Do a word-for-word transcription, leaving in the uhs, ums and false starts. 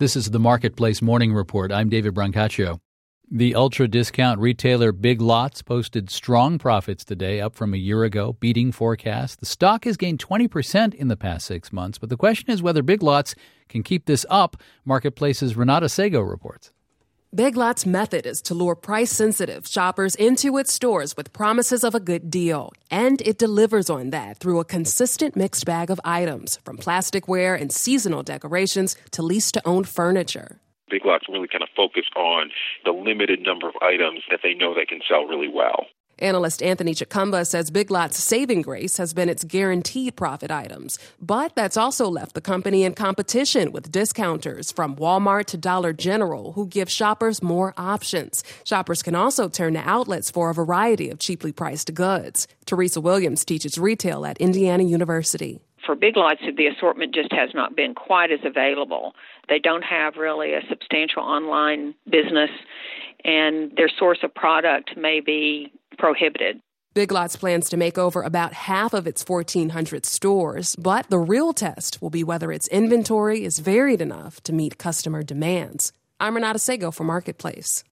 This is the Marketplace Morning Report. I'm David Brancaccio. The ultra-discount retailer Big Lots posted strong profits today, up from a year ago, beating forecasts. The stock has gained twenty percent in the past six months, but the question is whether Big Lots can keep this up. Marketplace's Renata Sego reports. Big Lots' method is to lure price-sensitive shoppers into its stores with promises of a good deal. And it delivers on that through a consistent mixed bag of items, from plasticware and seasonal decorations to lease-to-own furniture. Big Lots really kind of focus on the limited number of items that they know they can sell really well. Analyst Anthony Chikumba says Big Lots' saving grace has been its guaranteed profit items. But that's also left the company in competition with discounters from Walmart to Dollar General, who give shoppers more options. Shoppers can also turn to outlets for a variety of cheaply priced goods. Teresa Williams teaches retail at Indiana University. For Big Lots, the assortment just has not been quite as available. They don't have really a substantial online business, and their source of product may be prohibited. Big Lots plans to make over about half of its fourteen hundred stores, but the real test will be whether its inventory is varied enough to meet customer demands. I'm Renata Sego for Marketplace.